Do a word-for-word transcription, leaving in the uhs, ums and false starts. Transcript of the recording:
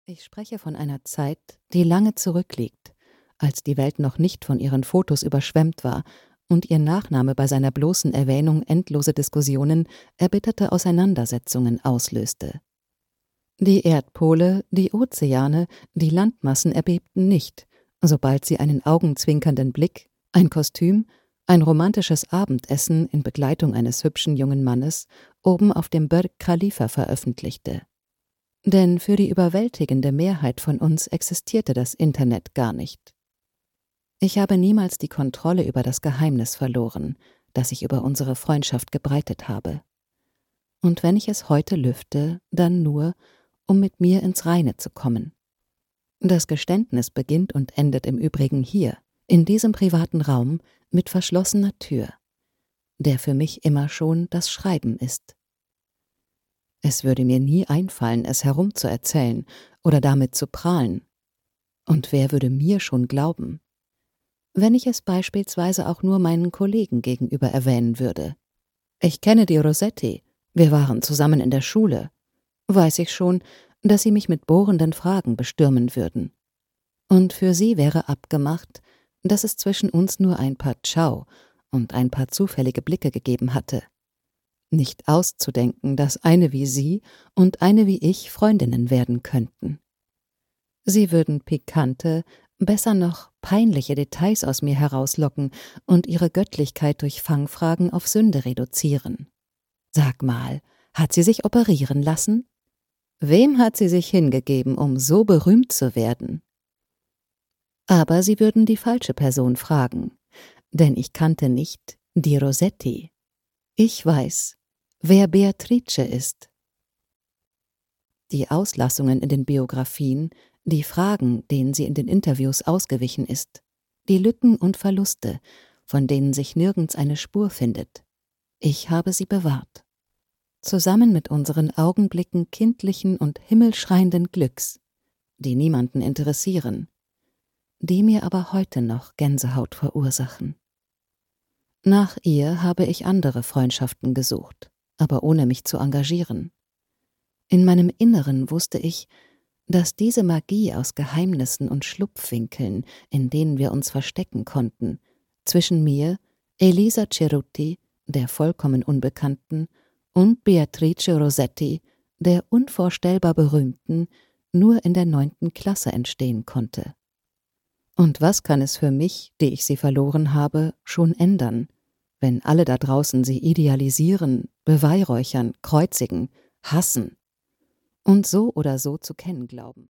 Ich spreche von einer Zeit, die lange zurückliegt, als die Welt noch nicht von ihren Fotos überschwemmt war und ihr Nachname bei seiner bloßen Erwähnung endlose Diskussionen, erbitterte Auseinandersetzungen auslöste. Die Erdpole, die Ozeane, die Landmassen erbebten nicht, sobald sie einen augenzwinkernden Blick, ein Kostüm, ein romantisches Abendessen in Begleitung eines hübschen jungen Mannes oben auf dem Burj Khalifa veröffentlichte. Denn für die überwältigende Mehrheit von uns existierte das Internet gar nicht. Ich habe niemals die Kontrolle über das Geheimnis verloren, das ich über unsere Freundschaft gebreitet habe. Und wenn ich es heute lüfte, dann nur, um mit mir ins Reine zu kommen. Das Geständnis beginnt und endet im Übrigen hier, in diesem privaten Raum mit verschlossener Tür, der für mich immer schon das Schreiben ist. Es würde mir nie einfallen, es herumzuerzählen oder damit zu prahlen. Und wer würde mir schon glauben? Wenn ich es beispielsweise auch nur meinen Kollegen gegenüber erwähnen würde. Ich kenne die Rossetti, wir waren zusammen in der Schule, weiß ich schon, dass sie mich mit bohrenden Fragen bestürmen würden. Und für sie wäre abgemacht, dass es zwischen uns nur ein paar Ciao und ein paar zufällige Blicke gegeben hatte. Nicht auszudenken, dass eine wie sie und eine wie ich Freundinnen werden könnten. Sie würden pikante, besser noch peinliche Details aus mir herauslocken und ihre Göttlichkeit durch Fangfragen auf Sünde reduzieren. Sag mal, hat sie sich operieren lassen? Wem hat sie sich hingegeben, um so berühmt zu werden? Aber sie würden die falsche Person fragen, denn ich kannte nicht die Rossetti. Ich weiß, wer Beatrice ist. Die Auslassungen in den Biografien, die Fragen, denen sie in den Interviews ausgewichen ist, die Lücken und Verluste, von denen sich nirgends eine Spur findet. Ich habe sie bewahrt. Zusammen mit unseren Augenblicken kindlichen und himmelschreienden Glücks, die niemanden interessieren, die mir aber heute noch Gänsehaut verursachen. Nach ihr habe ich andere Freundschaften gesucht, aber ohne mich zu engagieren. In meinem Inneren wusste ich, dass diese Magie aus Geheimnissen und Schlupfwinkeln, in denen wir uns verstecken konnten, zwischen mir, Elisa Cerutti, der vollkommen Unbekannten, und Beatrice Rossetti, der unvorstellbar Berühmten, nur in der neunten Klasse entstehen konnte. Und was kann es für mich, die ich sie verloren habe, schon ändern, wenn alle da draußen sie idealisieren, beweihräuchern, kreuzigen, hassen und so oder so zu kennen glauben?